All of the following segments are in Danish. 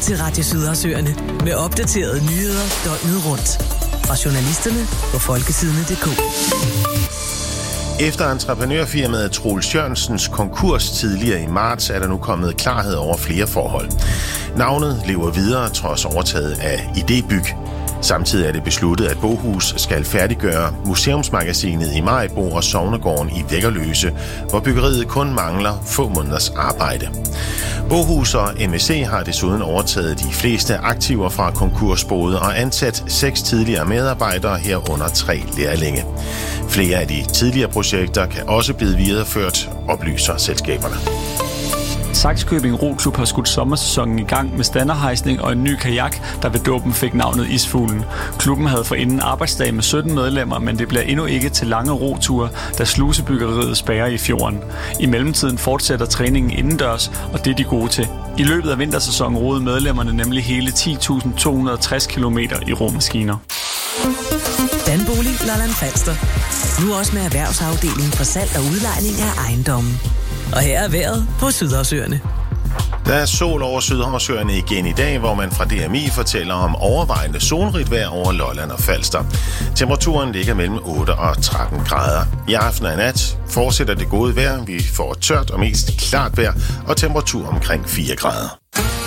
til Radio Sydhavsøerne med opdaterede nyheder døgnet rundt. Fra journalisterne på folketidene.dk. Efter entreprenørfirmaet Troels Jørgensens konkurs tidligere i marts, er der nu kommet klarhed over flere forhold. Navnet lever videre trods overtaget af Idébyg. Samtidig er det besluttet, at Bohus skal færdiggøre museumsmagasinet i Maribo og Sognegården i Væggerløse, hvor byggeriet kun mangler få måneders arbejde. Bohus og MSC har desuden overtaget de fleste aktiver fra konkursboet og ansat 6 tidligere medarbejdere herunder 3 lærlinge. Flere af de tidligere projekter kan også blive videreført, oplyser selskaberne. Sakskøbing Roklub har skudt sommersæsonen i gang med standerhejsning og en ny kajak, der ved dåben fik navnet Isfuglen. Klubben havde forinden arbejdsdag med 17 medlemmer, men det bliver endnu ikke til lange roture, da slusebyggeriet spærrer i fjorden. I mellemtiden fortsætter træningen indendørs, og det er de gode til. I løbet af vintersæsonen roede medlemmerne nemlig hele 10.260 km i romaskiner. Danbolig Lolland Falster. Nu også med erhvervsafdelingen for salg og udlejning af ejendommen. Og her er vejret på Sydhavsøerne. Der er sol over Sydhavsøerne igen i dag, hvor man fra DMI fortæller om overvejende solrigt vejr over Lolland og Falster. Temperaturen ligger mellem 8 og 13 grader. I aften og nat fortsætter det gode vejr. Vi får tørt og mest klart vejr og temperatur omkring 4 grader.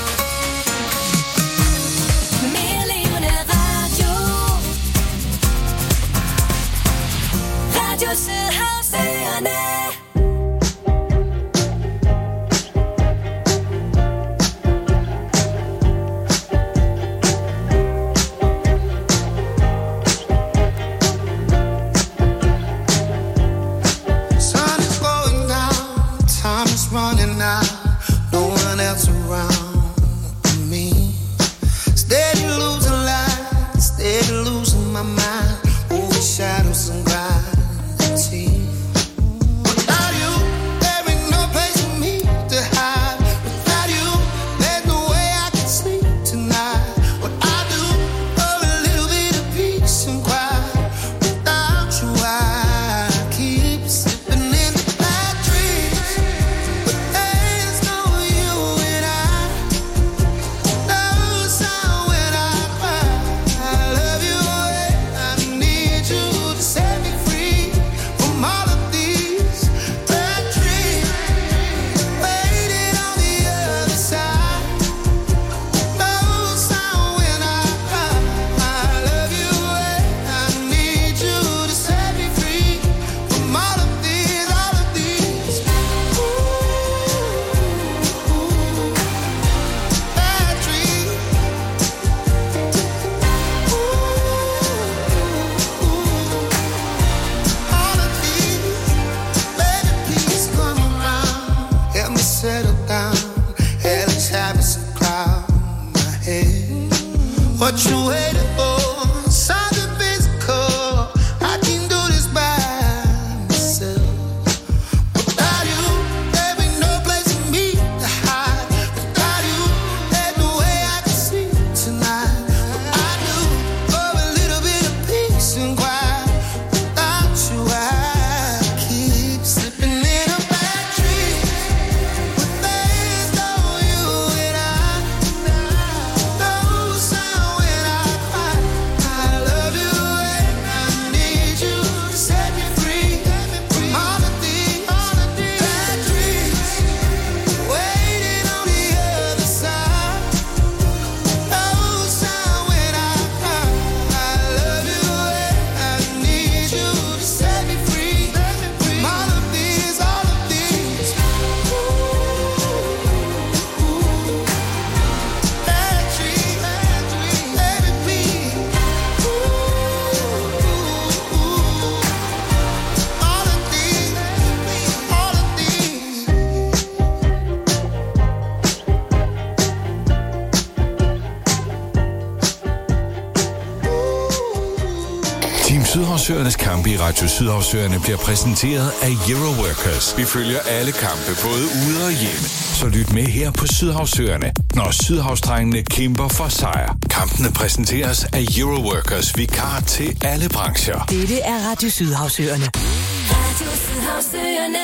Sydhavsøernes kampe i Radio Sydhavsøerne bliver præsenteret af Euroworkers. Vi følger alle kampe, både ude og hjemme. Så lyt med her på Sydhavsøerne, når Sydhavsdrengene kæmper for sejr. Kampene præsenteres af Euroworkers, vikar til alle brancher. Dette er Radio Sydhavsøerne. Radio Sydhavsøerne.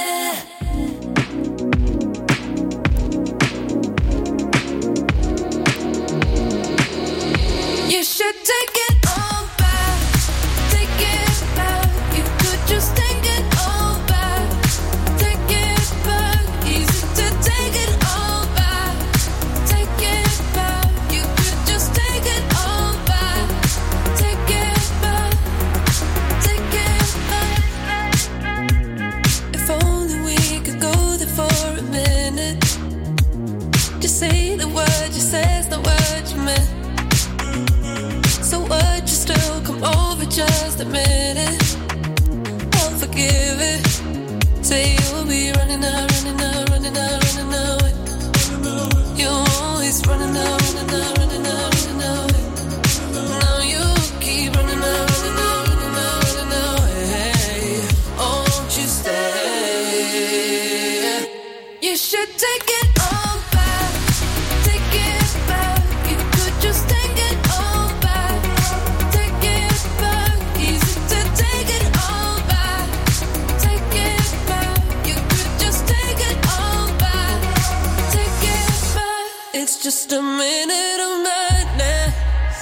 should take it all back. Take it back. You could just take it all back. Take it back. Easy to take it all back. Take it back. You could just take it all back. Take it back. Take it back. If only we could go there for a minute. Just say the word, just says the word you meant. So would you still come over just a minute? I'll forgive it. Say you'll be running out, running out, running out, running away. You're always running out, running out, running out, running away. Now you keep running out, running out, running out, running away. Oh, won't you stay? You should take it all back. Take it back. You could just take it all back. Take it back. Easy to take it all back. Take it back. You could just take it all back. Take it back. It's just a minute of madness.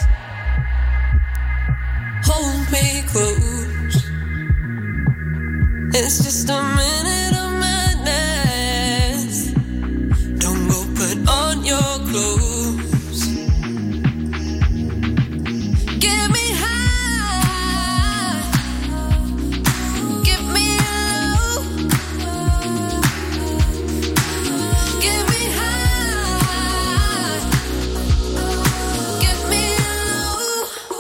Hold me close. It's just a minute of madness. Don't go put on your clothes. Get me high. Get me low. Get me high. Get me low.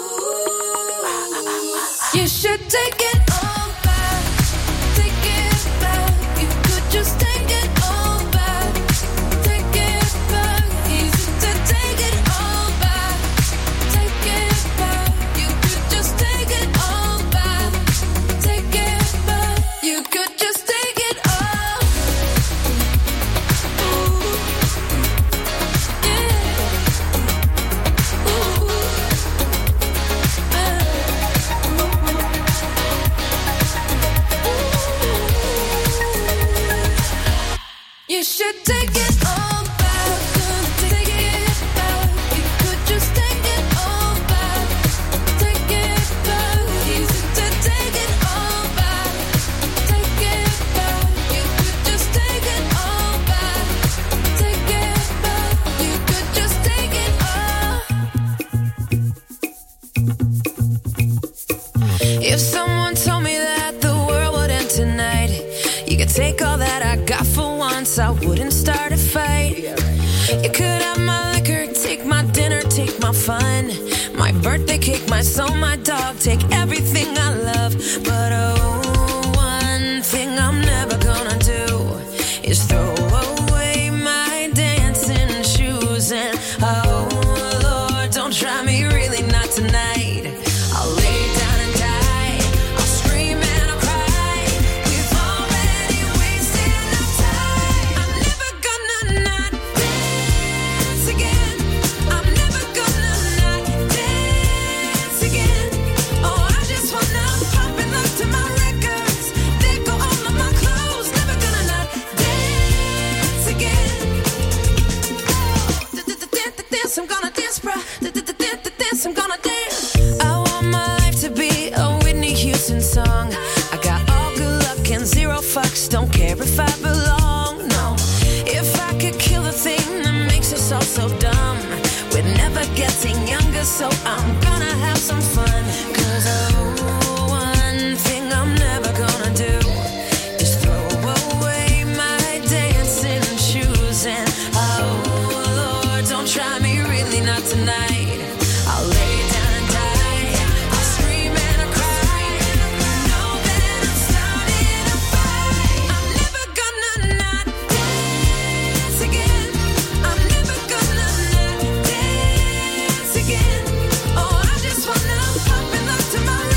You should take it all back. Take it back. You could just take it all back. Take it back. Easy to take it all back. Take it back. You could just take it all back. Take it back. You could just take it all. Ooh. Yeah. Ooh. You should take it all back. Take it back. You could just take it all back. Take it back. Easy to take it all back. Take it back. You could just take it all back. Take it back. You could just take it all. If someone told me that the world would end tonight, you could take all that I got for once, I wouldn't start a fight. You could have my liquor, take my dinner, take my fun, my birthday cake, my soul, my dog, take everything I love. But oh, one thing I'm never gonna do is throw away my dancing shoes. And oh Lord, don't try me, really not tonight. I'll lay down and die. I'll scream and I'll cry. We've already wasted enough time. I'm never gonna not dance again. I'm never gonna not dance again. Oh, I just wanna pop and look to my records. They go all of my clothes. Never gonna not dance again. Dance, I'm gonna dance, bruh. Dance, I'm gonna dance. I want my life to be a Whitney Houston song. I got all good luck and zero fucks. Don't care if I belong, no. If I could kill the thing that makes us all so dumb, we're never getting younger, so I'm gonna have some fun. 'Cause oh, one thing I'm never gonna do is throw away my dancing shoes. And oh Lord, don't try me, really not tonight. I'll lay down and die. I'll scream and I'll cry. You know that I'm starting a fight. I'm never gonna not dance again. I'm never gonna not dance again. Oh, I just wanna pop and look to my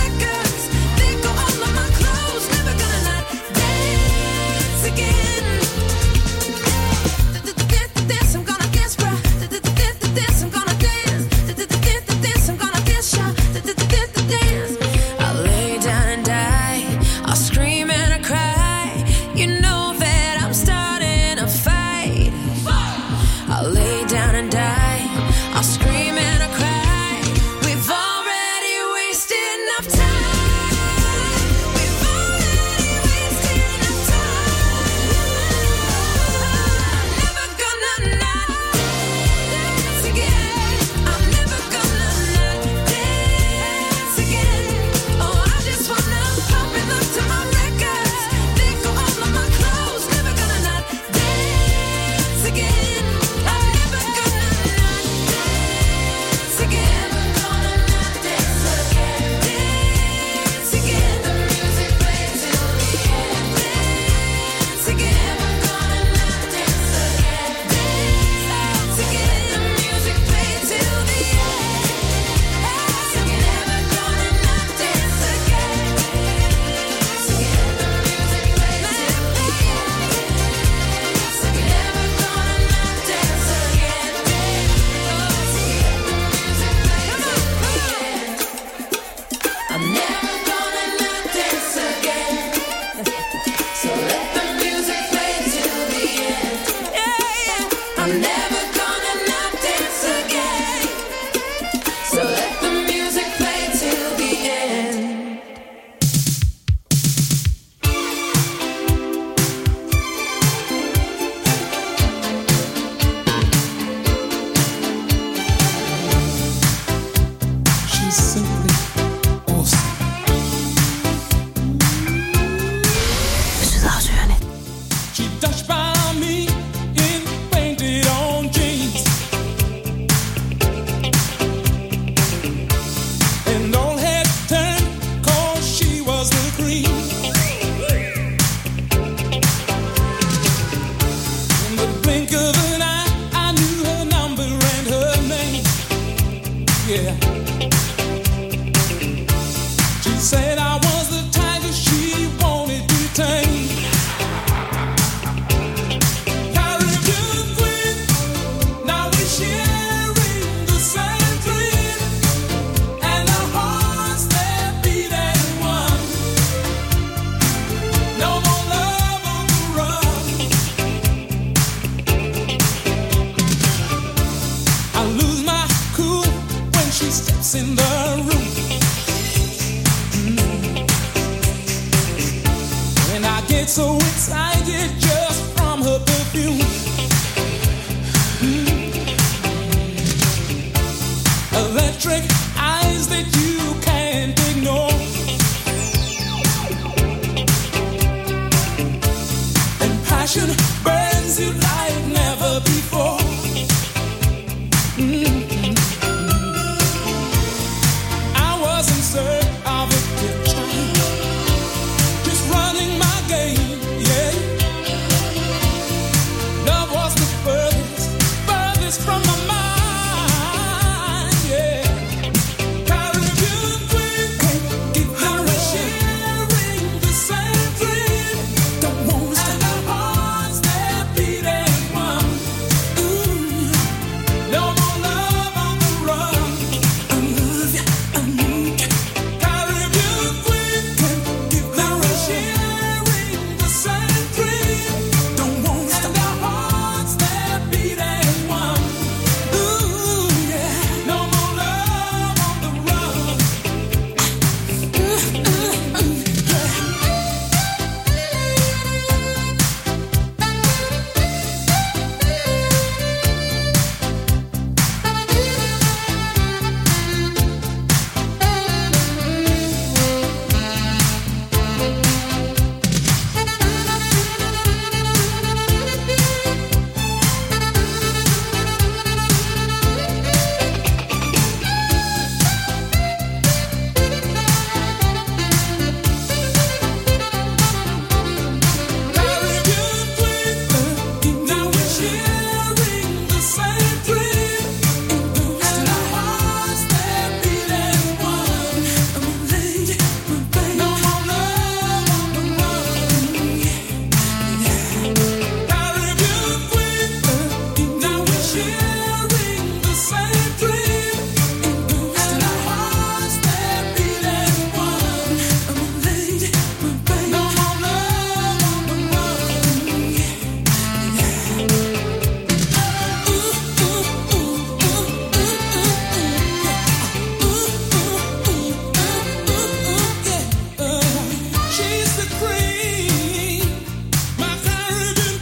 so excited just from her perfume. Electric eyes that you can't ignore, and passion burns you like never before. I was in search of a picture, just running my game, yeah. Love was the furthest from my mind, yeah. Caribbean queen, I was sharing the same dream. Don't want to, and our hearts that beat as one. No more love on the run. I love you, I need you. Caribbean queen, I was sharing the same dream. Don't want to, and our hearts that beat as one. Ooh, yeah. No more love on the run. She's the queen, my Caribbean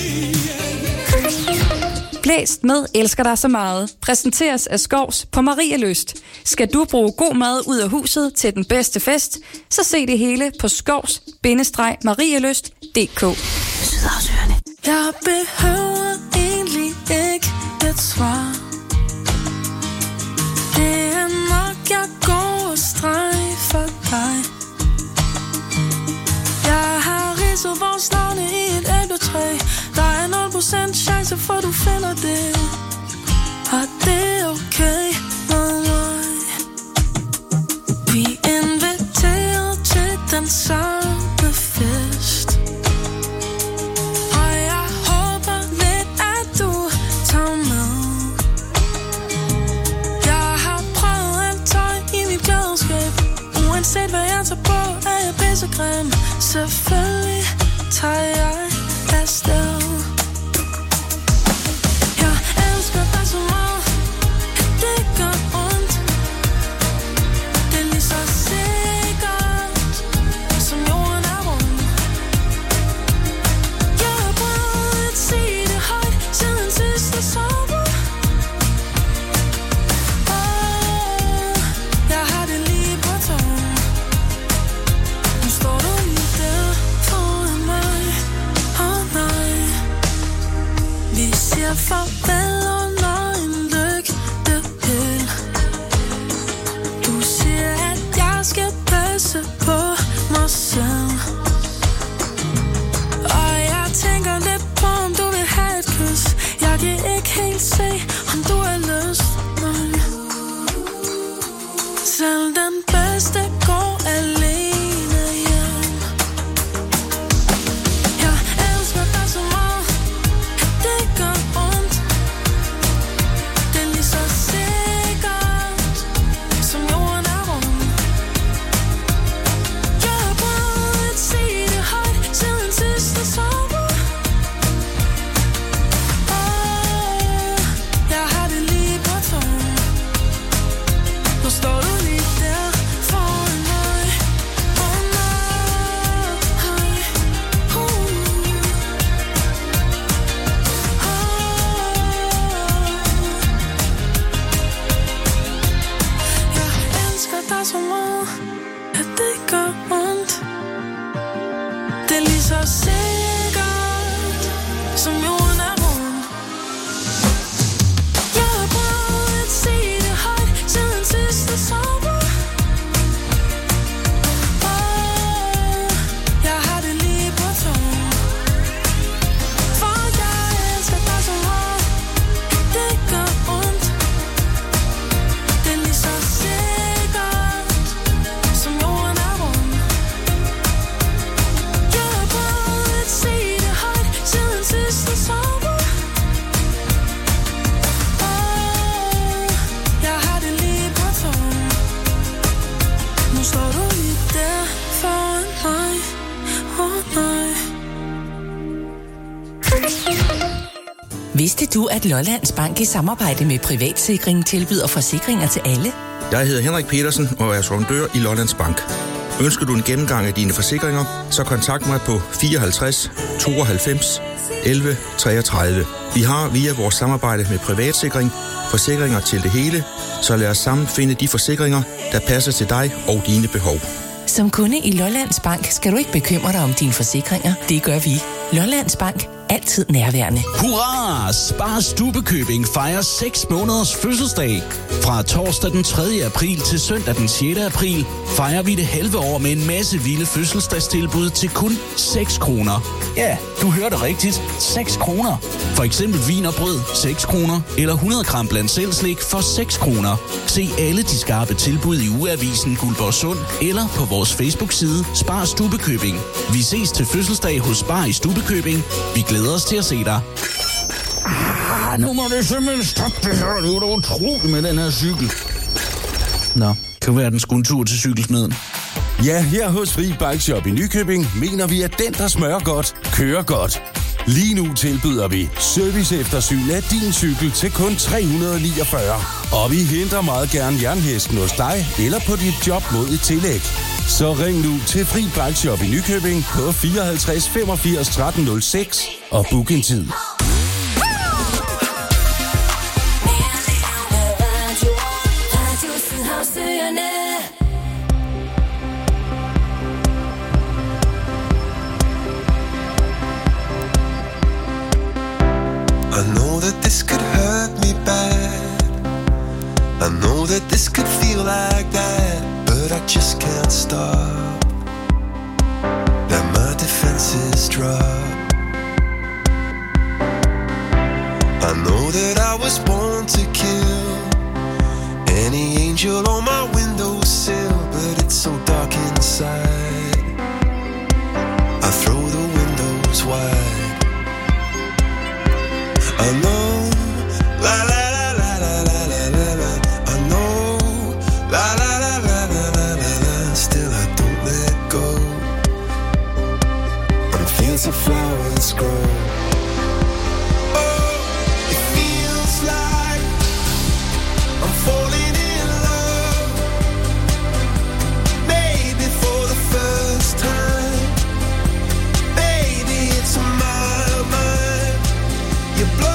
queen. Blæst med elsker dig så meget. Præsenteres af Skovs på Marielyst. Skal du bruge god mad ud af huset til den bedste fest, så se det hele på skovs-marielyst.dk. Sydhavsøerne. Jeg behøver egentlig ikke et svar. Det er nok, jeg går og strejfer dig. Jeg har ridset vores navne i et æbletræ. Der er 0% chance for, du finder det. Og det er okay med mig. Vi er inviteret til den samme fest. Og jeg håber lidt, at du tager med. Jeg har prøvet alt tøj i mit klædeskab. Uanset hvad jeg tager på, er jeg pissegrim. Selvfølgelig tager jeg afsted. Jeg elsker dig så meget, at det gør ondt. Det er lige så sikkert, som jorden er rund. Jeg har prøvet at sige det højt siden sidste sommer. Jeg har det lige på tungen. Nu står du lige der foran mig. Oh nej. Vi siger farvel under en lygtepæl. Du siger, at jeg skal passe på mig selv. Og jeg tænker lidt på, om du vil have et kys. Jeg kan ikke helt se, om du har lyst. Nej. Selv den bedste går alene hjem. Jeg elsker dig så meget, at det gør ondt. Det er lige så sikkert, som jorden er rund. Jeg har prøvet at sige det højt siden sidste sommer. Jeg har det lige på tungen. Nu står du lige der meget, at det gør ondt. Det er lige så sikkert, som jorden er rund. Jeg har prøvet at sige det højt siden sidste sommer. Jeg har det lige på tungen. For jeg elsker dig så meget, at det gør ondt. Det er lige så sikkert, som jorden er rund. Jeg har prøvet at sige det højt siden sidste sommer. Jeg har det lige på tungen. Nu står du lige der foran mig. Nej. Vidste du, at Lollands Bank i samarbejde med Privatsikring tilbyder forsikringer til alle? Jeg hedder Henrik Petersen og er sondør i Lollands Bank. Ønsker du en gennemgang af dine forsikringer, så kontakt mig på 54 92 11 33. Vi har via vores samarbejde med Privatsikring forsikringer til det hele, så lad os sammen finde de forsikringer, der passer til dig og dine behov. Som kunde i Lollands Bank skal du ikke bekymre dig om dine forsikringer. Det gør vi. Lollands Bank. Altid nærværende. Hurra! Spar Stubbekøbing fejrer 6 måneders fødselsdag. Fra torsdag den 3. april til søndag den 6. april fejrer vi det halve år med en masse vilde fødselsdagstilbud til kun 6 kroner. Ja, du hørte rigtigt. 6 kroner. For eksempel vin og brød 6 kroner, eller 100 gram blandt selv slik for 6 kroner. Se alle de skarpe tilbud i ugeavisen Guldborgsund eller på vores Facebook-side Spar Stubbekøbing. Vi ses til fødselsdag hos Spar i Stubbekøbing. Vi glæder os til at se dig. Nu må det simpelthen stoppe det her. Det er jo utroligt med den her cykel. Nå, kan være den skulle en tur til cykelsmeden. Ja, her hos Fri Bike Shop i Nykøbing mener vi, at den, der smører godt, kører godt. Lige nu tilbyder vi serviceeftersyn af din cykel til kun 349. Og vi henter meget gerne jernhesten hos dig eller på dit job mod et tillæg. Så ring nu til Fri Bike Shop i Nykøbing på 54 85 13 06 og book en tid. I know that this could hurt me bad. I know that this could feel like that, but I just can't stop. Let my defenses drop. I know that I was born to kill any angel on my windowsill, but it's so dark inside. I throw the windows wide. I know, la la la la la la la la la. I know, la la la la la la la la. Still I don't let go. On fields of flowers grow. Oh, it feels like I'm falling in love. Maybe for the first time. Baby, it's my mind. You blow.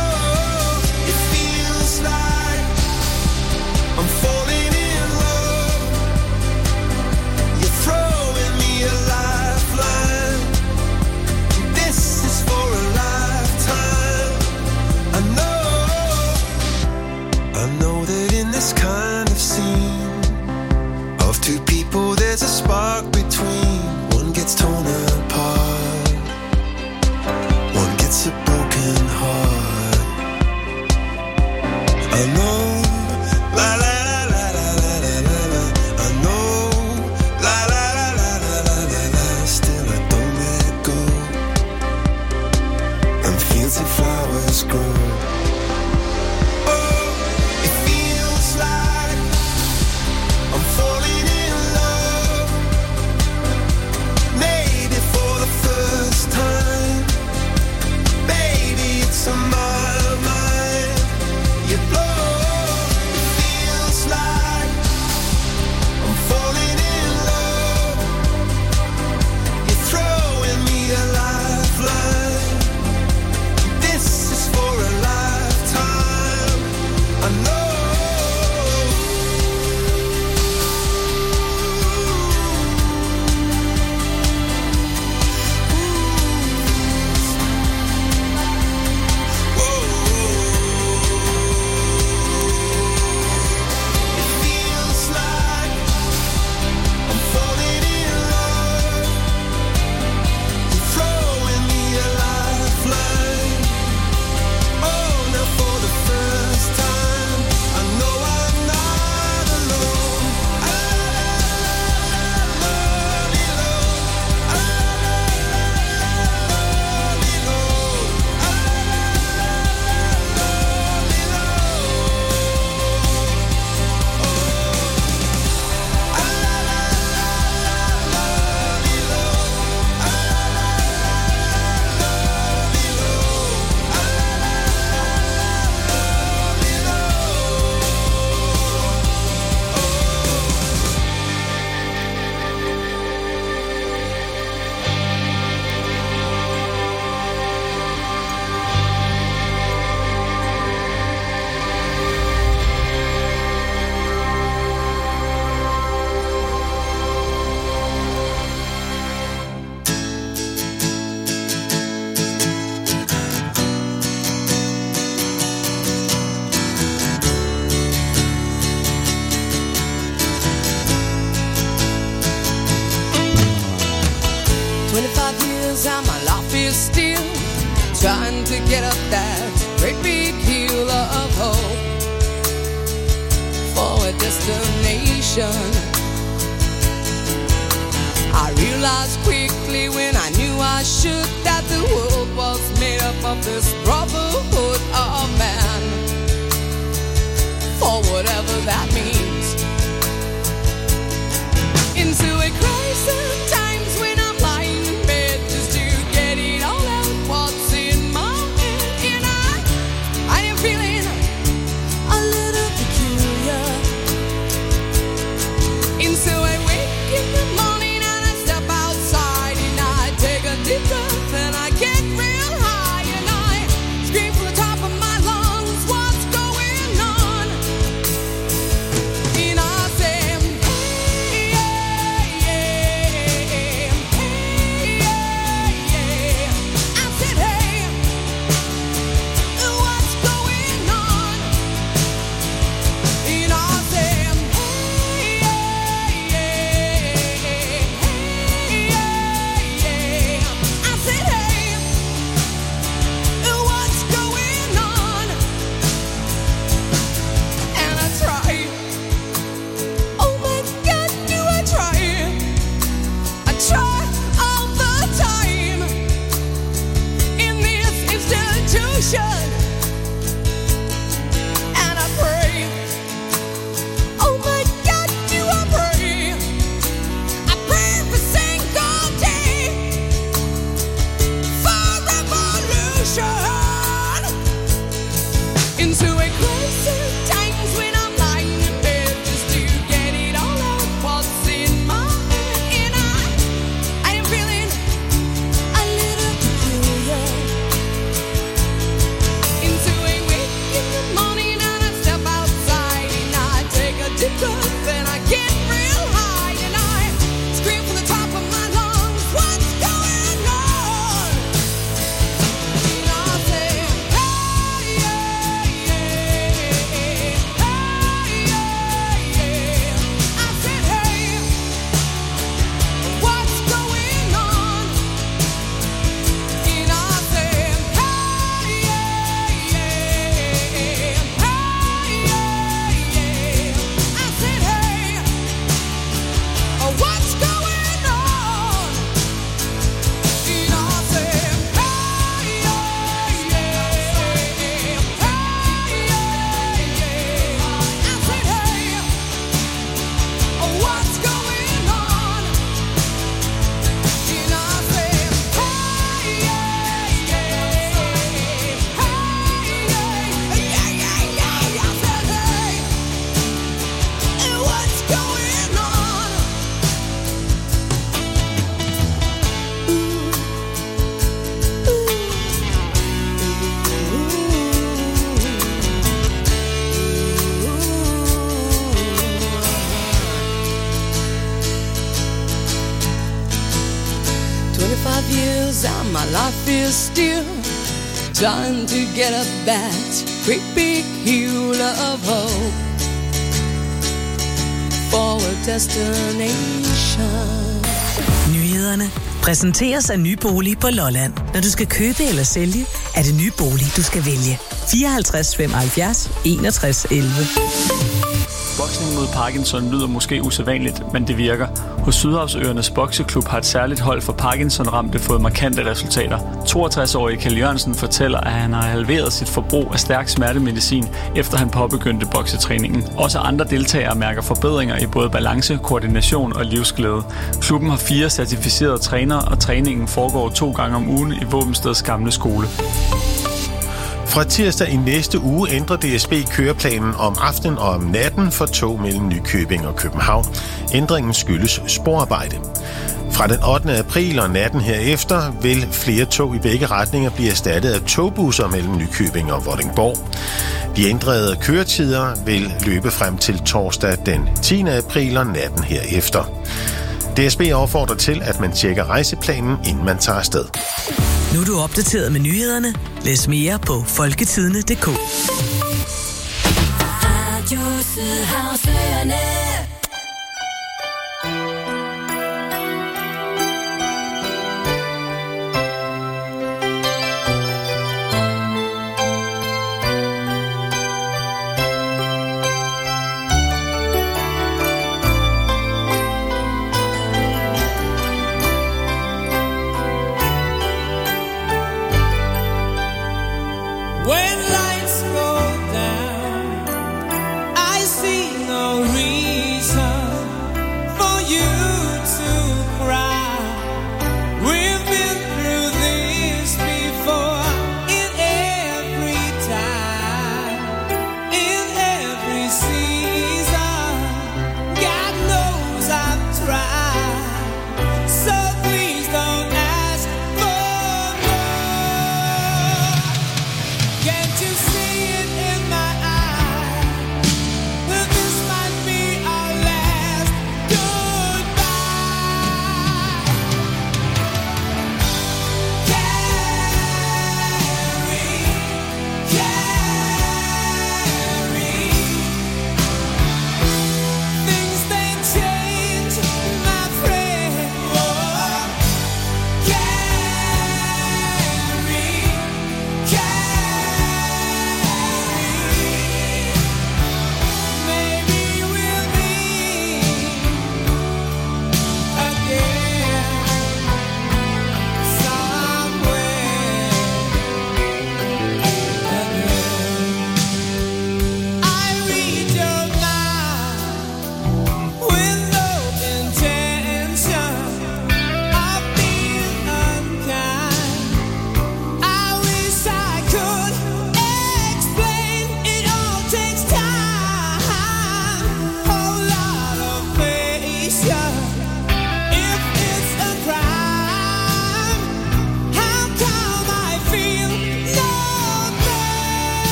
Kind of scene of two people, there's a spark between. One gets torn apart, one gets a broken heart. I know, la la la la la la la la. I know, la la la la la la la la. Still I don't let go. And fields of flowers grow. Falling in love, maybe for years and my life is still trying to get up that great big hill of hope for a destination. I realized quickly when I knew I should that the world was made up of this brotherhood of man, for whatever that means. Into a crisis times when I'm lying in bed just to get it all out what's in my head, and I am feeling a little peculiar. Into a wake in the morning and I step outside and I take a deep breath and I get real high and I scream from the top of my lungs, what's going on? And I say, hey, yeah, yeah, hey, yeah, yeah. I said, hey, what's going on? And I say, hey, yeah, yeah, hey, yeah, yeah. I said, hey, what's going on? And I try. Oh my God, do I try? I try all the time in this institution, and I pray. Oh my God, do I pray? I pray every single day for revolution. Into a crisis times when I'm lying in bed just to get it all out what's in my head, and I am feeling a little peculiar. Into a wake in the morning and I step outside and I take a deep breath and I get real high and I scream from the top of my lungs, what's going on? And I say, hey, yeah, yeah, hey, yeah, yeah. I said, hey, what's going on? And I say, hey, yeah, yeah, hey, yeah, yeah. I said, hey, what's going on? And I say, hey, yeah, yeah, hey, yeah, yeah. I said, hey, what's going on? And I say, hey, yeah, yeah, hey, yeah, yeah, yeah. I said, hey, what's going on? Years and my life is still trying to get up that great big hill of hope for a destination. Nyhederne præsenteres af Ny Bolig på Lolland. Når du skal købe eller sælge, er det Ny Bolig, du skal vælge. 54 75 61 11. Boksning mod Parkinson lyder måske usædvanligt, men det virker. Hos Sydhavsøernes Bokseklub har et særligt hold for Parkinson-ramte fået markante resultater. 62-årige Kjell Jørgensen fortæller, at han har halveret sit forbrug af stærk smertemedicin, efter han påbegyndte boksetræningen. Også andre deltagere mærker forbedringer i både balance, koordination og livsglæde. Klubben har 4 certificerede trænere, og træningen foregår 2 gange om ugen i Våbensteds gamle skole. Fra tirsdag i næste uge ændrer DSB køreplanen om aftenen og om natten for tog mellem Nykøbing og København. Ændringen skyldes sporarbejde. Fra den 8. april og natten herefter vil flere tog i begge retninger blive erstattet af togbusser mellem Nykøbing og Vordingborg. De ændrede køretider vil løbe frem til torsdag den 10. april og natten herefter. DSB opfordrer til, at man tjekker rejseplanen, inden man tager afsted. Nu er du opdateret med nyhederne. Læs mere på folketidende.dk. Radio Sydhavsøerne.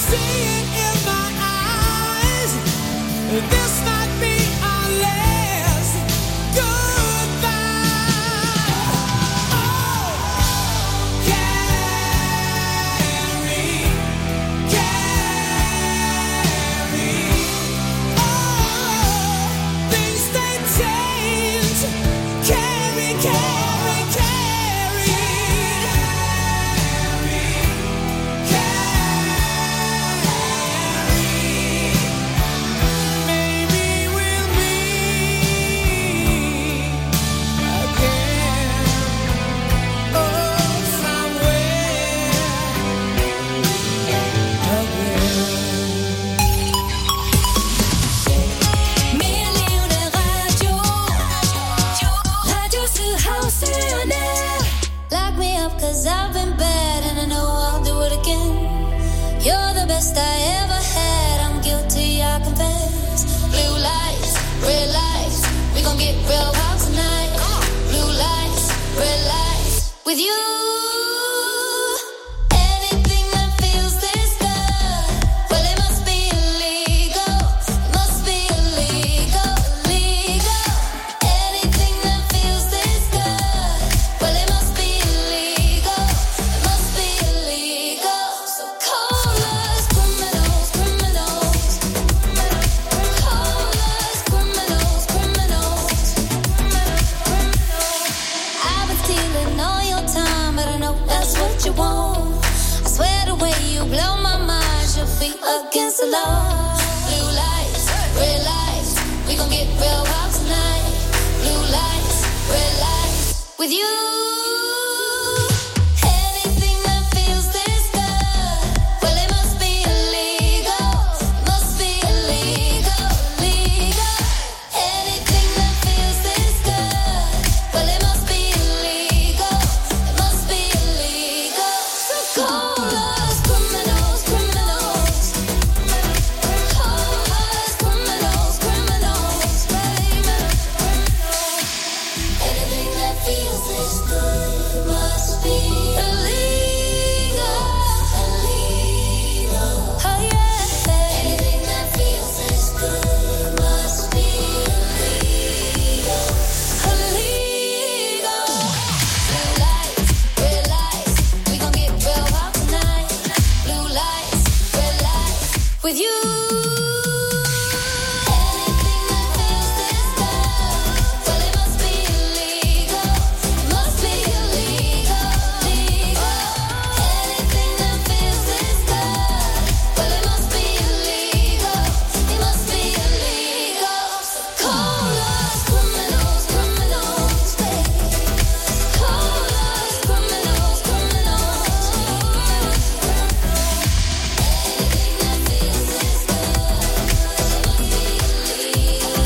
see it in my eyes. This might be our last goodbye. Oh, Carrie, oh, things they change. Carrie, maybe we'll meet again. Oh, somewhere again. Mere levende radio. Radio Sydhavsøerne. Lock me up 'cause I've been bad and I know I'll do it again. You're the best I ever had. I'm guilty, I confess. Blue lights, red lights. We gon' get real wild tonight. Blue lights, red lights. With you. Anything that feels this good, well, it must be illegal. Must be illegal, illegal. Anything that feels this good, well, it must be illegal. Must be illegal. So call us criminals, criminals. Call us criminals, criminals. I've been stealing all your time, but I know that's what you want. I swear the way you blow my mind should be against the law. Blue lights, red lights. We gon' get real wild tonight. Blue lights, red lights. With you. Anything that feels this good, well, it must be illegal. Must be illegal, illegal. Anything that feels this good, well, it must be illegal. It must be illegal. So call us criminals, criminals. Call us criminals, criminals, baby. Anything that feels this good must be illegal, illegal. Oh yeah. Anything that feels this good must be illegal, illegal. Blue lights, red lights. We gon' get real wild tonight. Blue lights, red lights. With you. Anything that feels this good, well, it must be illegal. Must be illegal, legal. Anything that feels this good, well, it must be illegal. It must be illegal. So call us criminals, criminals, baby. Call us criminals, criminals. Anything that feels this good, it must be illegal.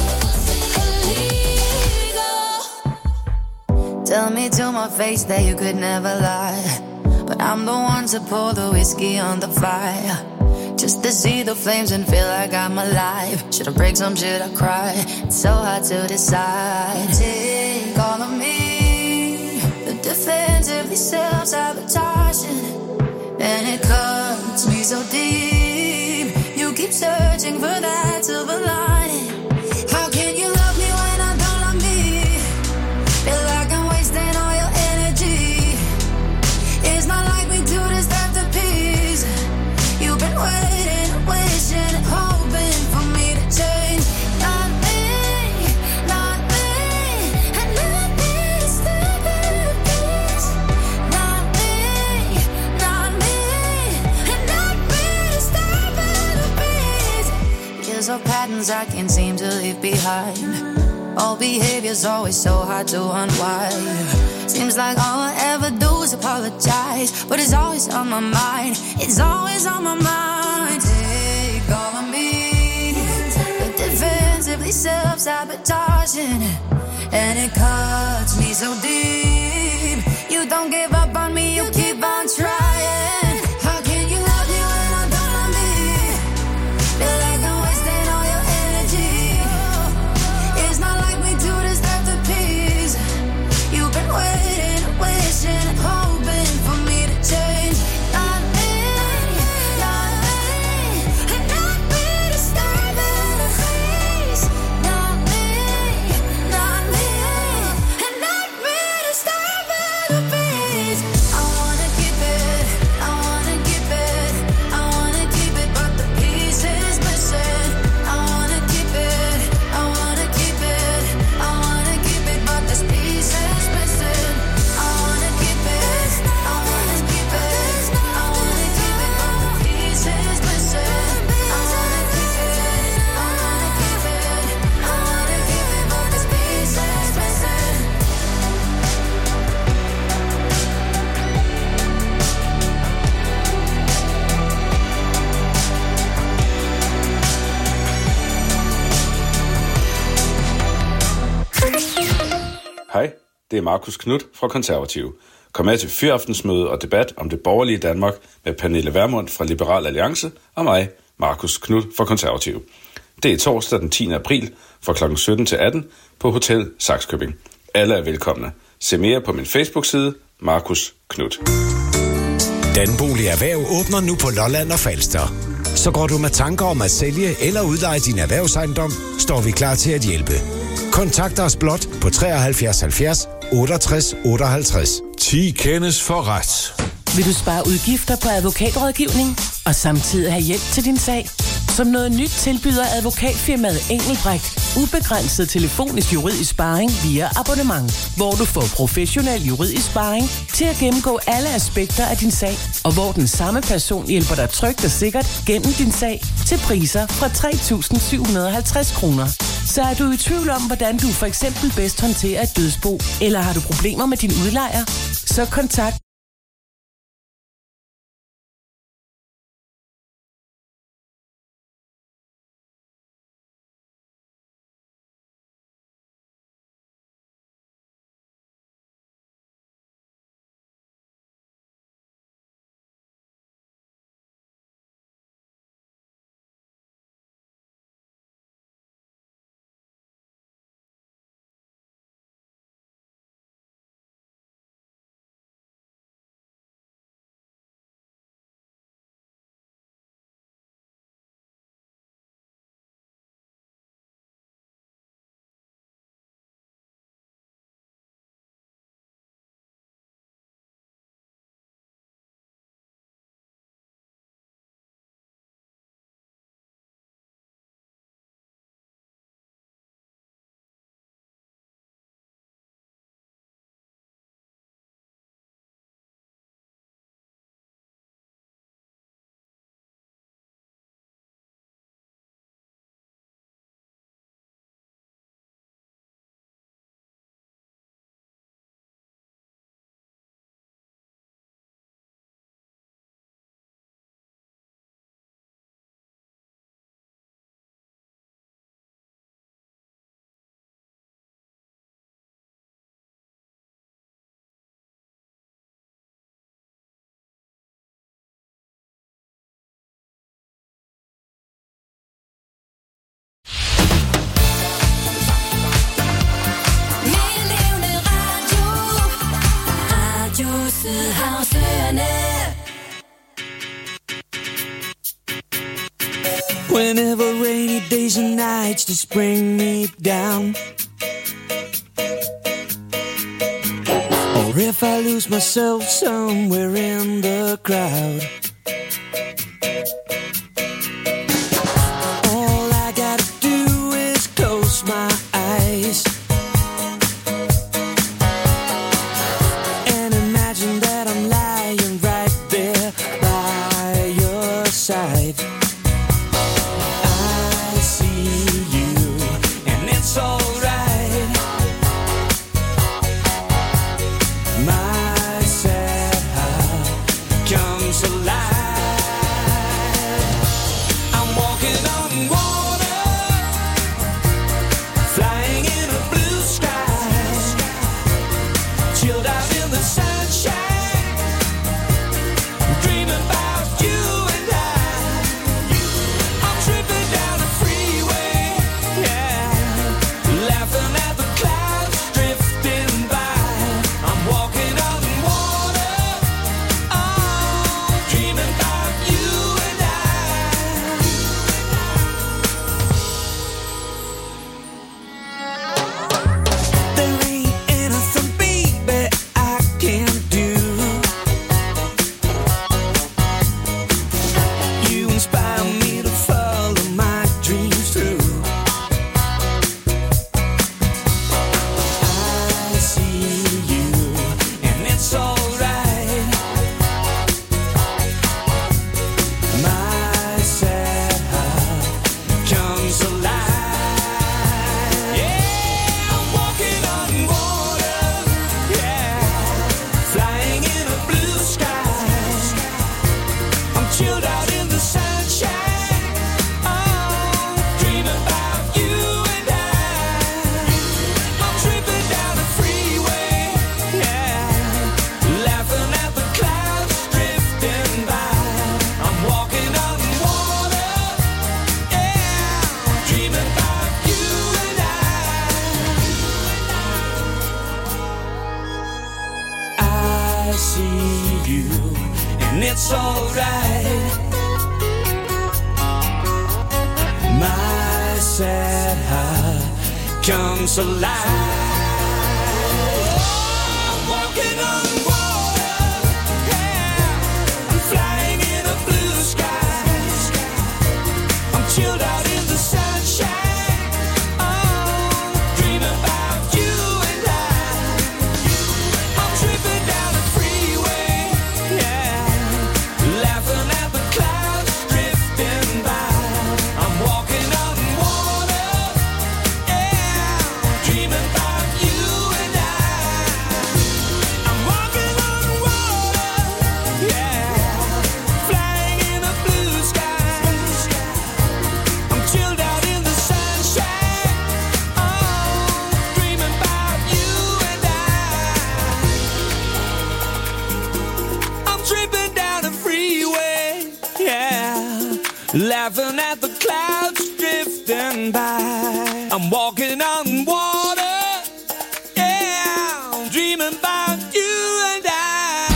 Illegal. Tell me to my face that you could never lie, but I'm the one to pour the whiskey on the fire, just to see the flames and feel like I'm alive. Should I break some, should I cry? It's so hard to decide. Take all of me, the defensively self-sabotaging, and it cuts me so deep. You keep searching for that silver lining. How can you love me when I don't love me? Feel like I'm wasting all your energy. It's not like we do this after peace. You've been waiting, wishing and hoping for me to change. Not me, not me, and not me to stop at peace. Not me, not me, and not me to stop at peace. Just of patterns I can't seem to leave behind. All behavior's always so hard to unwind. Seems like all I ever do is apologize, but it's always on my mind. It's always on my mind. Take all of me, but defensively self-sabotaging, and it cuts me so deep. You don't give up on me, you keep on trying. How can you love me when I don't love me? Feel like I'm wasting all your energy. It's not like we do this after peace. You've been waiting, wishing and hoping for me to change. Not me, not me, Hej, det er Markus Knudt fra Konservative. Kom med til fyraftensmøde og debat om det borgerlige Danmark med Pernille Vermund fra Liberal Alliance og mig, Markus Knudt fra Konservative. Det er torsdag den 10. april fra kl. 17 til 18 på Hotel Saxkøbing. Alle er velkomne. Se mere på min Facebook-side, Markus Knudt. Danbolig Erhverv åbner nu på Lolland og Falster. Så går du med tanker om at sælge eller udleje din erhvervsejendom, står vi klar til at hjælpe. Kontakt os blot på 73 70 68 58. 10 kendes for ret. Vil du spare udgifter på advokatrådgivning og samtidig have hjælp til din sag? Som noget nyt tilbyder advokatfirmaet Engelbrecht ubegrænset telefonisk juridisk sparring via abonnement, hvor du får professionel juridisk sparring til at gennemgå alle aspekter af din sag, og hvor den samme person hjælper dig trygt og sikkert gennem din sag til priser fra 3.750 kroner. Så er du i tvivl om, hvordan du for eksempel bedst håndterer et dødsbo, eller har du problemer med din udlejer, så kontakt Whenever rainy days and nights just bring me down, or if I lose myself somewhere in the crowd, all I gotta do is close my eyes and imagine that I'm lying right there by your side. Free it's alright. My sad heart comes alive. I'm walking on water, yeah. I'm flying in a blue sky. I'm chilled out in the sunshine. Oh, dreaming about you and I. I'm tripping down the freeway, yeah. Laughing at the clouds drifting by. I'm walking on water, yeah. Dreaming about you and I. I'm walking on water, yeah. Flying in a blue sky. I'm chilled out in the sunshine. Oh, dreaming about you and I. I'm tripping down the freeway, yeah. Laughing at the clouds drifting by. I'm walking on water, yeah. Dreaming about you and I.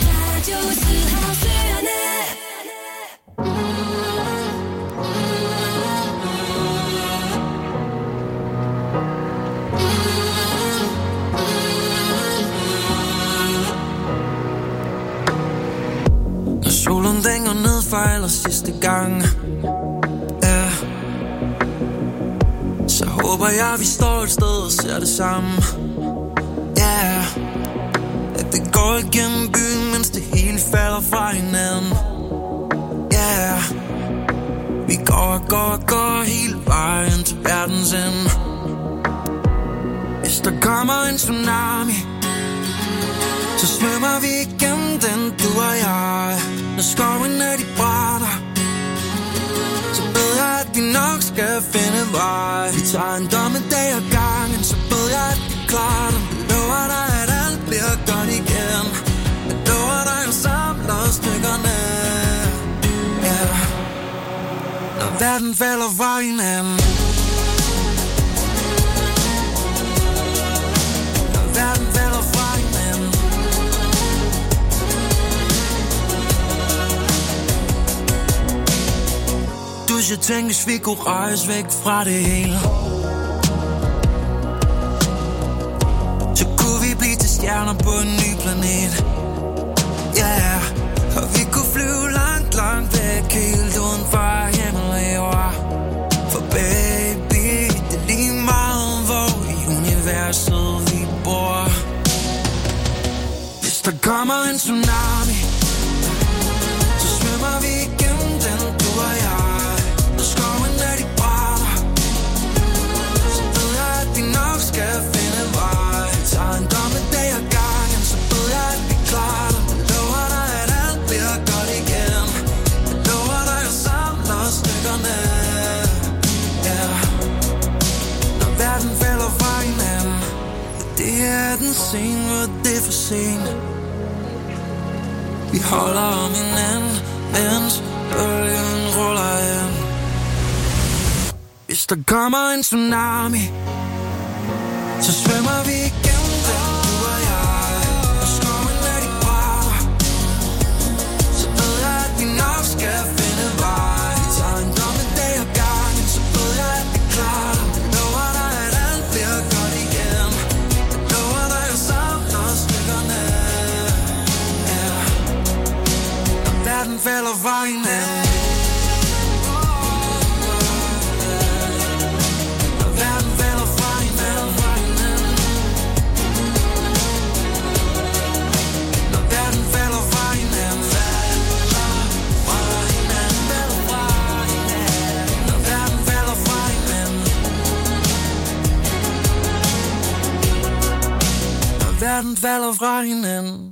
Når solen den går ned for aller sidste gang, ja, så håber jeg, vi står et sted og ser det samme. Ja, at det går igennem byen, mens det hele falder fra hinanden. Ja, vi går hele vejen til verdens ende. Hvis der kommer en tsunami, så svømmer vi igennem den, du og jeg. Når skoven er de brænder, så ved jeg, at vi nok skal finde vej. Vi tager en dommedag ad gangen, så ved jeg, at vi klarer den. Jeg lover dig, at alt bliver godt igen. Jeg lover dig, at samler stykkerne, ja. Når verden falder fra hinanden, når verden falder fra hinanden. Jeg tænkte, hvis vi kunne rejse væk fra det hele, så kunne vi blive til stjerner på en ny planet. Ja, yeah. Og vi kunne flyve langt, langt væk, helt uden for himmel og jord. For baby, det er lige meget, hvor i universet vi bor. Hvis der kommer en tsunami, så svømmer vi igennem den, du og jeg. Skal finde vej. Tager en dommedag ad gangen, så ved jeg, at vi klarer det. Jeg lover dig, at alt bliver godt igen. Jeg lover dig, at samler stykkerne, ja. Når verden falder fra hinanden, det er den scene, hvor det er for sent. Vi holder om hinanden, mens bølgen ruller ind. Hvis der kommer en tsunami, så svømmer vi igennem den, du og jeg. Og skoven er de brænder, så ved jeg, at vi nok skal finde vej. Vi tager en dommedag ad gangen, så ved jeg, at vi klarer det. Jeg lover dig, at alt bliver godt igen. Jeg lover dig, at samler stykkerne, ja. Når verden falder fra hinanden, når verden falder fra hinanden, verden falder fra hinanden.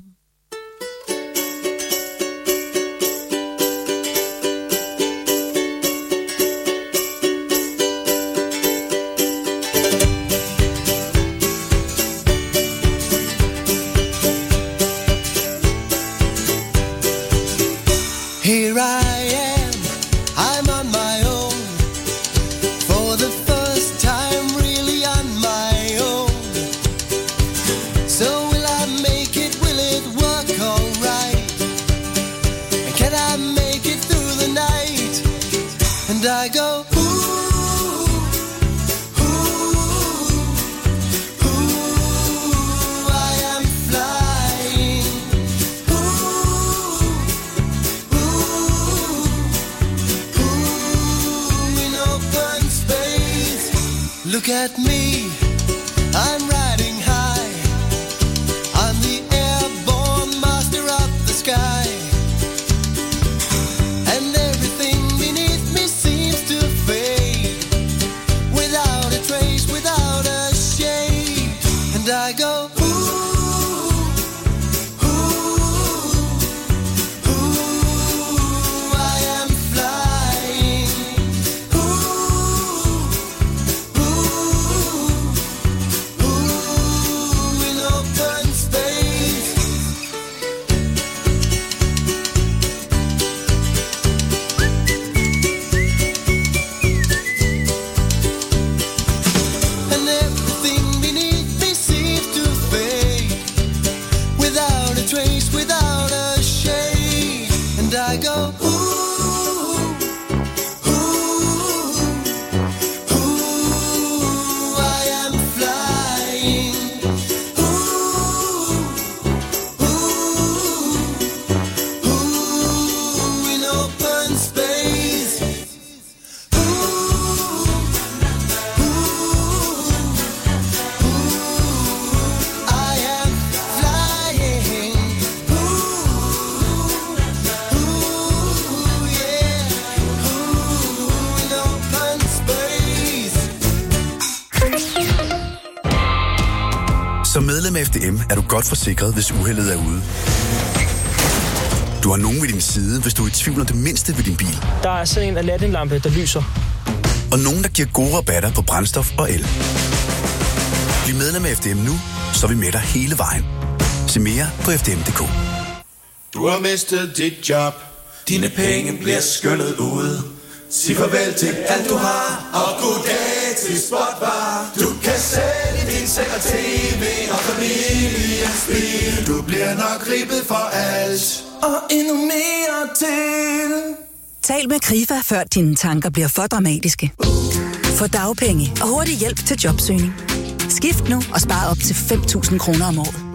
Here I am, I'm on my own. For the first time, really on my own. So will I make it? Will it And I go, I am flying. In open space. Look at me, I'm riding high. I'm the airborne master of the sky. And everything beneath me seems to fade, without a trace, without a shade. And I go, I am flying. In open space. And everything beneath me seems to fade, without a trace, without a shade. And I go, I am flying. In open space. I am flying. Yeah. In open space. Som medlem af FDM er du godt forsikret, hvis uheldet er ude. Du har nogen ved din side, hvis du er i tvivl om det mindste ved din bil. Der er sådan en Aladdin-lampe, der lyser. Og nogen, der giver gode rabatter på brændstof og el. Bliv medlem af FDM nu, så er vi med dig hele vejen. Se mere på fdm.dk. Du har mistet dit job. Dine penge bliver skyllet ud. Sig farvel til alt du har. Og goddag til Spotbar. Du kan sælge din seng og tv og familiens bil. Du bliver nok ribbet for alt. Og endnu mere til. Tal med Krifa, før dine tanker bliver for dramatiske. Få dagpenge og hurtig hjælp til jobsøgning. Skift nu og spar op til 5.000 kroner om året.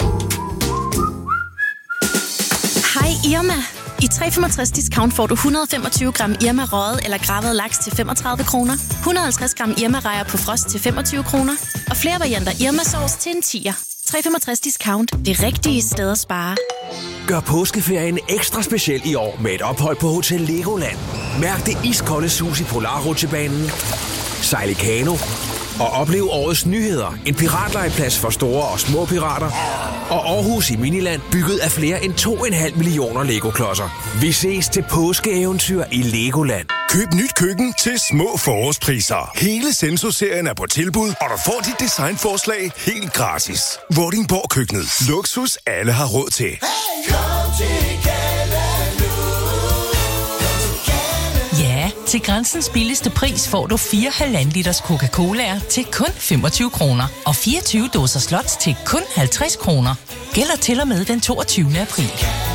Hej Irma. I 365 discount får du 125 gram Irma røget eller gravet laks til 35 kroner, 150 gram Irma rejer på frost til 25 kroner og flere varianter Irma sauce til en 10'er. 365 discount. Det rigtige sted at spare. Gør påskeferien ekstra speciel i år med et ophold på Hotel Legoland. Mærk det iskolde sus i Polarrutsjebanen, sejl i kano og oplev årets nyheder. En piratlegeplads for store og små pirater. Og Aarhus i Miniland, bygget af flere end 2,5 millioner Lego-klodser. Vi ses til påskeeventyr i Legoland. Køb nyt køkken til små forårspriser. Hele Senso-serien er på tilbud, og du får dit designforslag helt gratis. Vordingborg Køkkenet. Luksus alle har råd til. Ja, til Grænsens billigste pris får du 4,5 liters Coca-Colaer til kun 25 kroner. Og 24 dåser slots til kun 50 kroner. Gælder til og med den 22. april.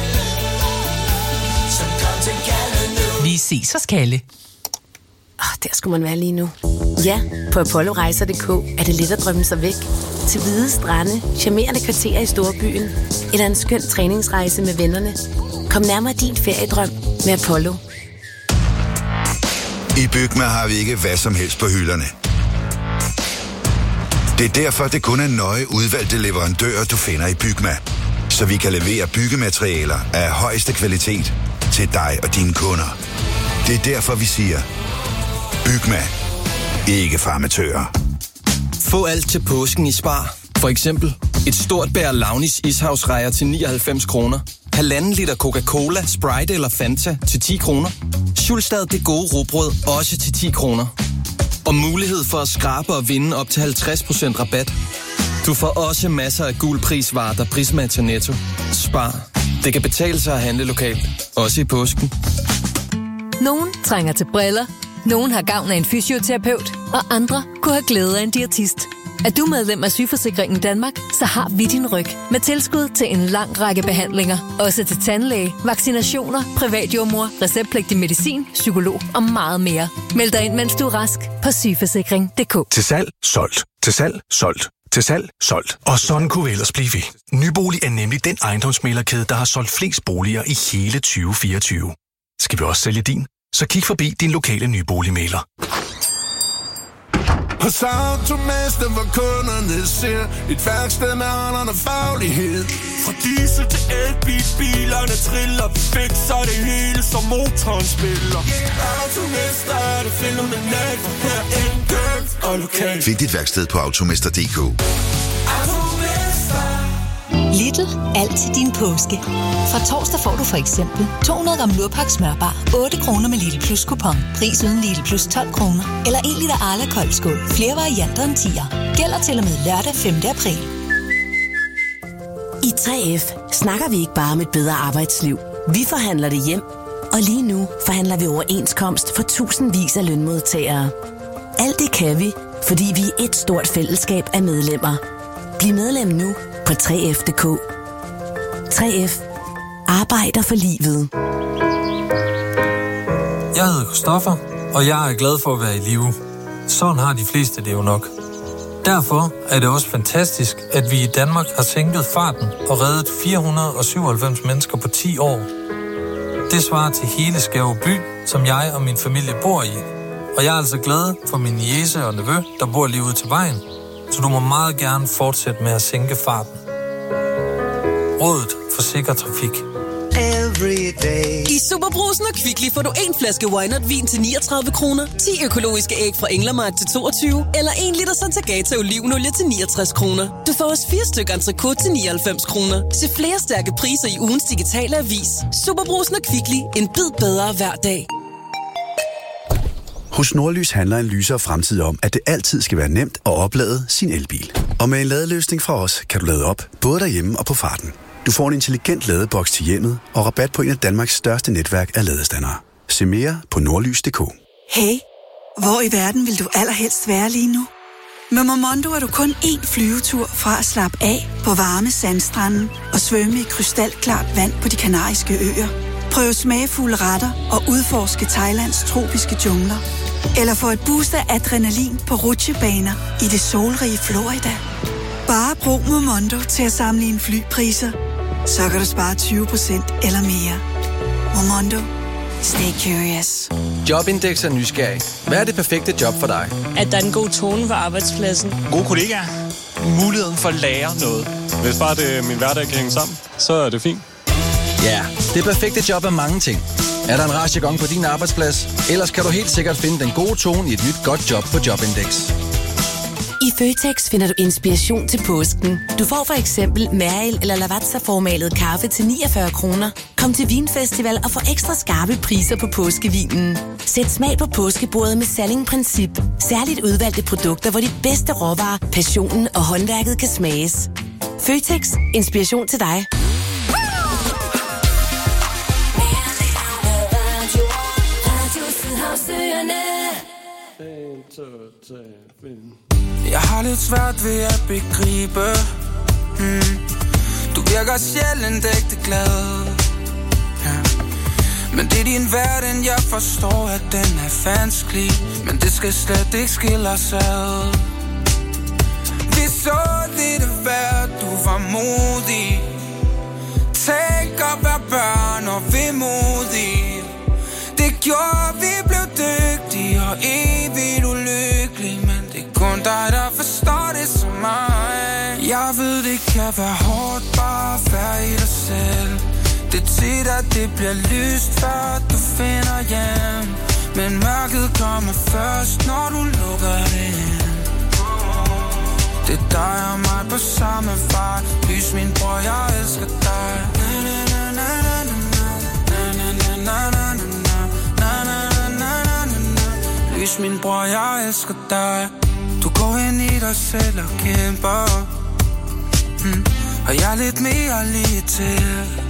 Vi ses hos Kalle. Der skulle man være lige nu. Ja, på ApolloRejser.dk er det let at drømme sig væk. Til hvide strande, charmerende kvarterer i storbyen, eller en skøn træningsrejse med vennerne. Kom nærmere din feriedrøm med Apollo. I Bygma har vi ikke hvad som helst på hylderne. Det er derfor, det kun er nøje udvalgte leverandører, du finder i Bygma. Så vi kan levere byggematerialer af højeste kvalitet til dig og dine kunder. Det er derfor, vi siger, Bygma. Ikke farmatører. Få alt til påsken i Spar. For eksempel et stort bær Launis ishavsrejer til 99 kroner. 1,5 liter Coca-Cola, Sprite eller Fanta til 10 kroner. Schulstad det gode rugbrød også til 10 kroner. Og mulighed for at skrabe og vinde op til 50% rabat. Du får også masser af gul prisvarer, der Prisma til Netto. Spar. Det kan betale sig at handle lokalt. Også i påsken. Nogen trænger til briller. Nogen har gavn af en fysioterapeut. Og andre kunne have glæde af en diætist. Er du medlem af Sygeforsikringen Danmark, så har vi din ryg. Med tilskud til en lang række behandlinger. Også til tandlæge, vaccinationer, privatjordmor, receptpligtig medicin, psykolog og meget mere. Meld dig ind, mens du er rask på sygeforsikring.dk. Til salg, solgt. Til salg, solgt. Til salg, solgt. Og sådan kunne vi ellers blive ved. Nybolig er nemlig den ejendomsmæglerkæde, der har solgt flest boliger i hele 2024. Skal vi også sælge din? Så kig forbi din lokale nyboligmægler. Hos Automester, hvor kunderne ser et værksted med holderne faglighed. Fra diesel til elbil, bilerne triller, vi fikser det hele, som motoren spiller. Automester er det fænomenalt, for her enkelt og lokalt. Find dit værksted på automester.dk. Lidl, alt til din påske. Fra torsdag får du for eksempel 200 gram Lurpak smørbar, 8 kroner med Lidl Plus kupon. Pris uden Lidl Plus 12 kroner. Eller 1 liter Arla koldskål. Flere varianter end 10'er. Gælder til og med lørdag 5. april. I 3F snakker vi ikke bare om et bedre arbejdsliv. Vi forhandler det hjem. Og lige nu forhandler vi overenskomst for tusindvis af lønmodtagere. Alt det kan vi, fordi vi er et stort fællesskab af medlemmer. Bliv medlem nu på 3F.dk. 3F arbejder for livet. Jeg hedder Christoffer, og jeg er glad for at være i live. Sådan har de fleste det jo nok. Derfor er det også fantastisk, at vi i Danmark har sænket farten og reddet 497 mennesker på 10 år. Det svarer til hele Skæve by, som jeg og min familie bor i. Og jeg er altså glad for min niece og nevø, der bor lige ude til vejen. Så du må meget gerne fortsætte med at sænke farten. Rådet for sikker trafik. I Superbrusen og Kvickly får du en flaske Wynot-vin til 39 kroner, 10 økologiske æg fra Englermark til 22, eller 1 liter Santagata olivenolie til 69 kroner. Du får også 4 stykker entrecôte til 99 kroner. Se flere stærke priser i ugens digitale avis. Superbrusen og Kvickly. En bid bedre hver dag. Hos Nordlys handler en lysere fremtid om, at det altid skal være nemt at oplade sin elbil. Og med en ladeløsning fra os, kan du lade op, både derhjemme og på farten. Du får en intelligent ladeboks til hjemmet og rabat på en af Danmarks største netværk af ladestandere. Se mere på nordlys.dk. Hey, hvor i verden vil du allerhelst være lige nu? Med Momondo er du kun én flyvetur fra at slappe af på varme sandstrande og svømme i krystalklart vand på de kanariske øer. Prøv smagfulde retter og udforske Thailands tropiske jungler. Eller få et boost af adrenalin på rutsjebaner i det solrige Florida. Bare brug Momondo til at sammenligne flypriser. Så kan du spare 20% eller mere. Momondo. Stay curious. Jobindex er nysgerrig. Hvad er det perfekte job for dig? At der er en god tone på arbejdspladsen. Gode kollegaer. Muligheden for at lære noget. Hvis bare det, min hverdag kan hænge sammen, så er det fint. Ja, det perfekte job er mange ting. Er der en rar jargon på din arbejdsplads? Ellers kan du helt sikkert finde den gode tone i et nyt godt job på Jobindex. I Føtex finder du inspiration til påsken. Du får for eksempel Mærel eller Lavazza-formalet kaffe til 49 kroner. Kom til Vinfestival og få ekstra skarpe priser på påskevinen. Sæt smag på påskebordet med Salling Princip. Særligt udvalgte produkter, hvor de bedste råvarer, passionen og håndværket kan smages. Føtex. Inspiration til dig. Jeg har lidt svært ved at begribe Du virker sjældent ægte glad Men det er din verden, jeg forstår, at den er vanskelig Men det skal slet ikke skille os ad Vi så lidt af hvert, du var modig Tænk at være børn og vemodig Det gjorde, vi blev dygtige og evigt ulykkelige Men det er kun dig, der forstår det som mig Jeg ved, det kan være hårdt bare at være i dig selv Det er tit, at det bliver lyst, før du finder hjem Men mørket kommer først, når du lukker det ind Det er dig og mig på samme vej Lys min bror, jeg elsker dig Lys min bror, jeg elsker dig Du går ind i dig selv og kæmper Og jeg er lidt mere lige til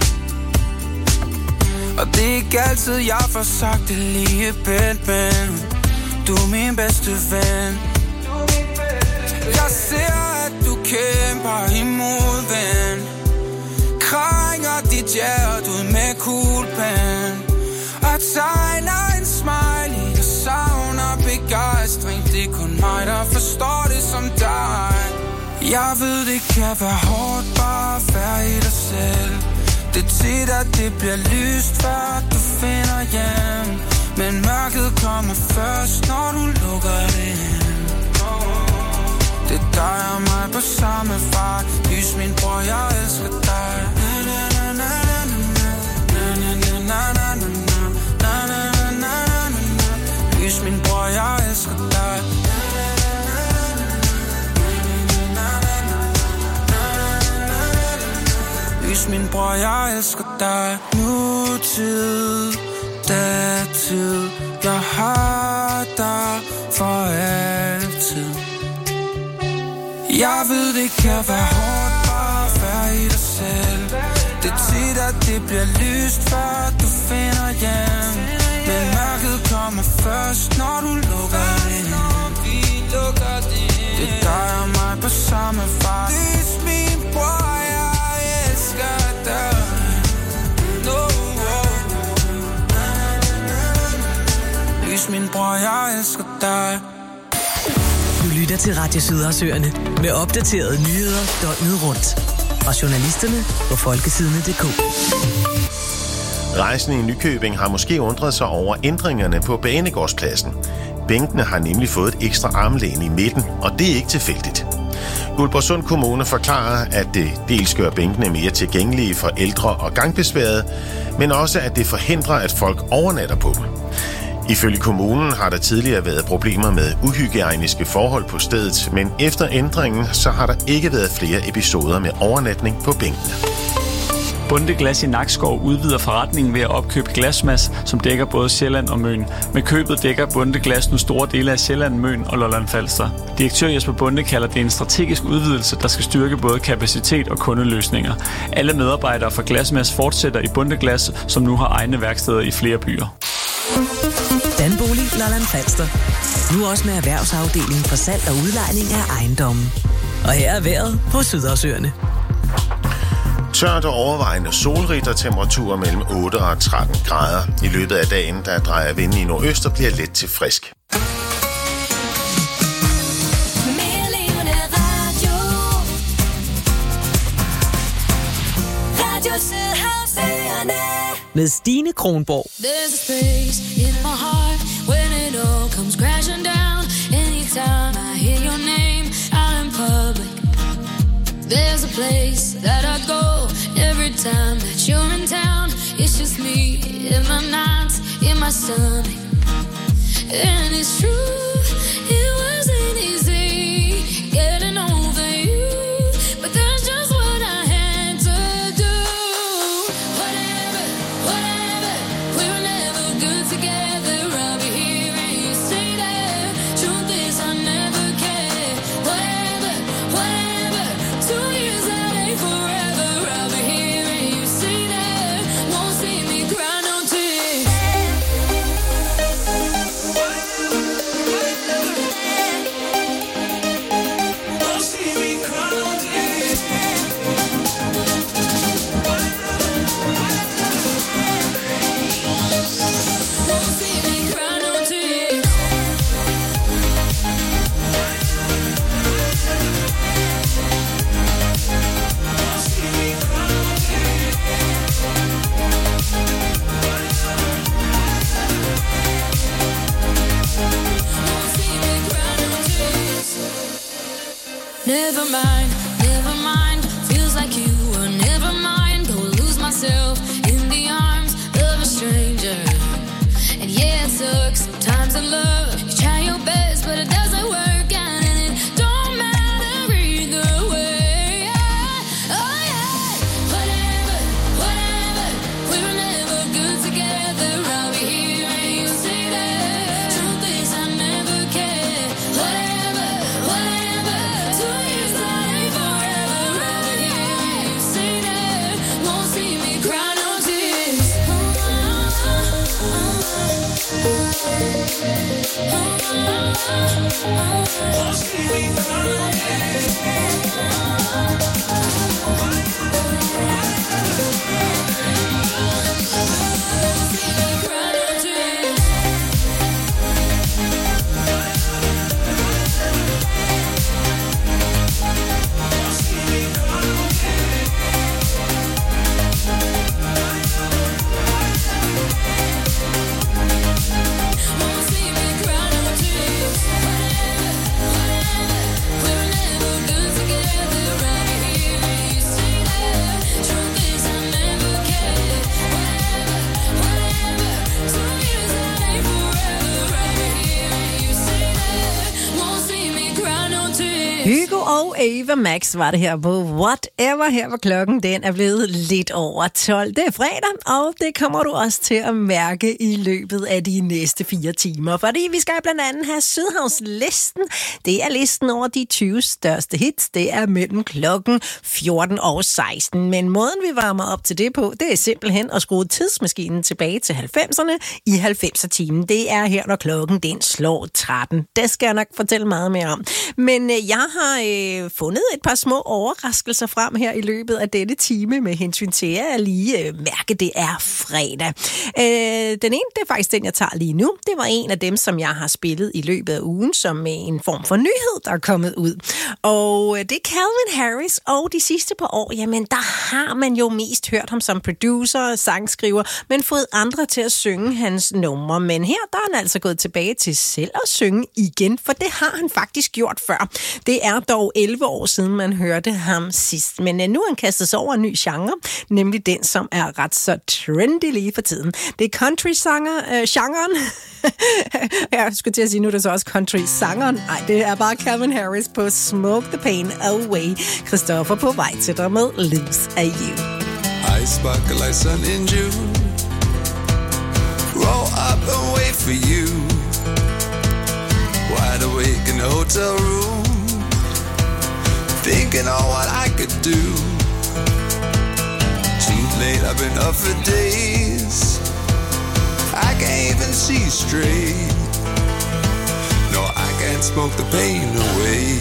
Og det er ikke altid, jeg får sagt det lige pænt Men du er min bedste ven Jeg ser, at du kæmper imod, ven. Krænger dit hjerte ud med kuglepen og tegner en smiley, der savner begejstring. Det er kun mig, der forstår det som dig. Jeg ved, det kan være hårdt bare at være i dig selv. Det er tit, at det bliver lyst, før du finder hjem. Men mørket kommer først, når du lukker det ind. Det er dig og mig på samme vej. Lys min bror, jeg elsker dig. Lys min bror, jeg elsker dig. Lys min bror, jeg elsker dig. Nutid, datid, jeg har dig for altid. Jeg ved, det kan være hårdt bare at være i dig selv. Det er tit, at det bliver lyst, før du finder hjem. Men mørket kommer først, når du lukker det ind. Det er dig og mig på samme vej. Lys min bror, jeg elsker dig. Lys min bror, jeg elsker dig. Du lytter til Radio Sydersøerne med opdaterede nyheder døgnet rundt. Fra journalisterne på folkesidene.dk. Rejsende i Nykøbing har måske undret sig over ændringerne på Banegårdspladsen. Bænkene har nemlig fået et ekstra armlæn i midten, og det er ikke tilfældigt. Guldborgsund Kommune forklarer, at det dels gør bænkene mere tilgængelige for ældre og gangbesværede, men også at det forhindrer, at folk overnatter på dem. Ifølge kommunen har der tidligere været problemer med uhygiejniske forhold på stedet, men efter ændringen så har der ikke været flere episoder med overnatning på bænkene. Bonde Glas i Nakskov udvider forretningen ved at opkøbe Glasmas, som dækker både Sjælland og Møn. Med købet dækker Bonde Glas nu store dele af Sjælland, Møn og Lolland Falster. Direktør Jesper Bonde kalder det en strategisk udvidelse, der skal styrke både kapacitet og kundeløsninger. Alle medarbejdere fra Glasmas fortsætter i Bonde Glas, som nu har egne værksteder i flere byer. Danbolig Lolland Falster. Nu også med erhvervsafdelingen for salg og udlejning af ejendommen. Og her er vejret på Sydersøerne. Tørt og overvejende solrigt og temperaturer mellem 8 og 13 grader. I løbet af dagen, der drejer vinden i nordøst og bliver let til frisk. Med Stine Kronborg. There's a space in my heart when it all comes crashing down. Anytime I hear your name out in public. There's a place that I go every time that you're in town. It's just me in my nights, in my stomach. And it's true, it wasn't easy getting over you, but that's just what I had to do. Whatever, we were never good together. I'll be here and you say that. Truth is I never cared. Whatever, 2 years that ain't forever. I'll be here and you say that. Won't see me cry no tears. Never mind, feels like you were never mind. Go lose myself in the arms of a stranger. And yeah, it sucks sometimes in love. You try your best, but it doesn't work out, and it don't matter either way. Oh yeah, whatever, we were never good together. I'll be here and you say that. Truth is I never cared. Whatever, 2 years that ain't forever. I'll be here and you say that. Won't see me cry no tears. Hugo og Ava Max var det her på Whatever. Her var klokken, den er blevet lidt over 12. Det er fredag, og det kommer du også til at mærke i løbet af de næste 4 timer. Fordi vi skal blandt andet have Sydhavslisten. Det er listen over de 20 største hits. Det er mellem klokken 14 og 16. Men måden vi varmer op til det på, det er simpelthen at skrue tidsmaskinen tilbage til 90'erne i 90'er-timen. Det er her, når klokken den slår 13. Det skal jeg nok fortælle meget mere om. Men jeg har fundet et par små overraskelser frem her i løbet af denne time med hensyn til at lige mærke, det er fredag. Den ene, det er faktisk den, jeg tager lige nu. Det var en af dem, som jeg har spillet i løbet af ugen, som en form for nyhed, der er kommet ud. Og det er Calvin Harris, og de sidste par år, jamen der har man jo mest hørt ham som producer og sangskriver, men fået andre til at synge hans numre. Men her, der er han altså gået tilbage til selv at synge igen, for det har han faktisk gjort før. Det er dog 11 år siden, man hørte ham sidst. Men nu er han kastet sig over en ny genre, nemlig den, som er ret så trendy lige for tiden. Det er country-genren. Jeg skulle til at sige, nu er det så også country-sangeren. Nej, det er bare Calvin Harris på Smoke the Pain Away. Christoffer på vej til dig med Lips af You. I sparkle like sun in June. Roll up and wait for you. Wide awake in the hotel room, thinking on what I could do. Too late, I've been up for days. I can't even see straight. No, I can't smoke the pain away.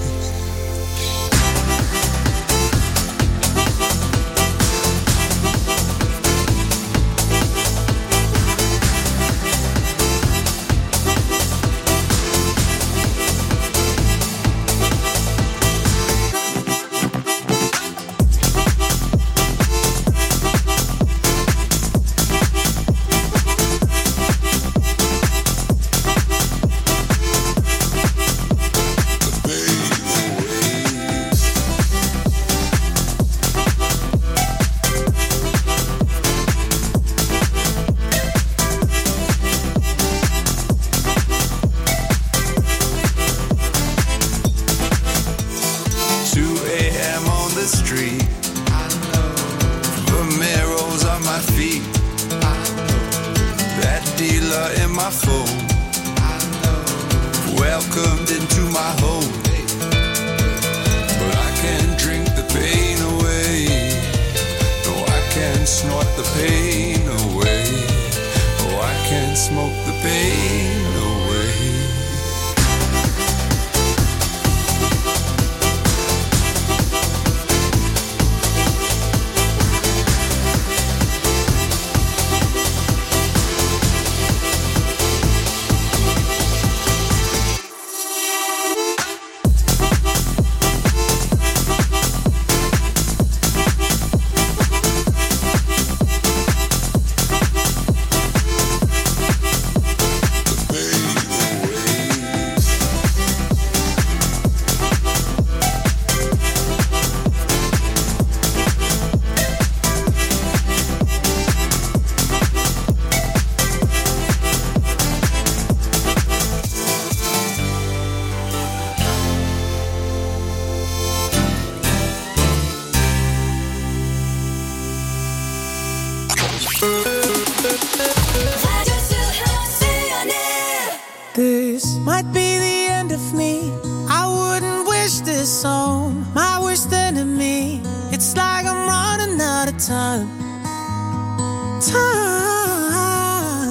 This might be the end of me. I wouldn't wish this on my worst enemy. It's like I'm running out of time.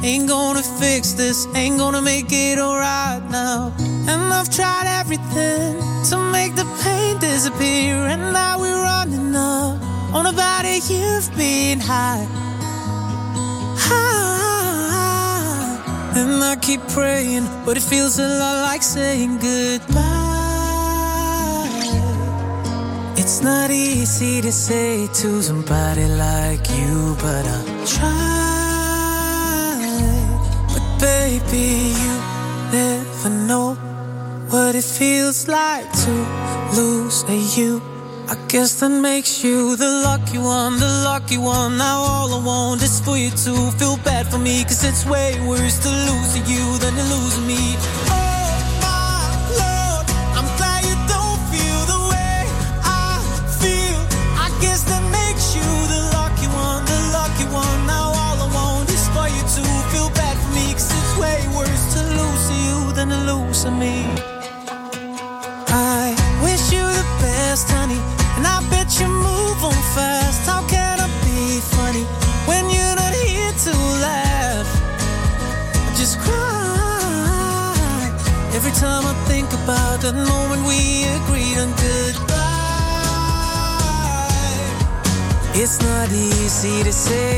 ain't gonna fix this, ain't gonna make it alright now. And I've tried everything to make the pain disappear, and now we're running up on about a year of being high. And I keep praying, but it feels a lot like saying goodbye. It's not easy to say to somebody like you, but I'll try. But baby, you never know what it feels like to lose a you. I guess that makes you the lucky one, the lucky one. Now all I want is for you to feel bad for me, 'cause it's way worse to lose you than to lose me. Oh my Lord, I'm glad you don't feel the way I feel. I guess that makes you the lucky one, the lucky one. Now all I want is for you to feel bad for me, 'cause it's way worse to lose you than to lose me. I wish you the best, honey, and I bet you move on fast. How can I be funny when you're not here to laugh? I just cry every time I think about that moment we agreed on goodbye. It's not easy to say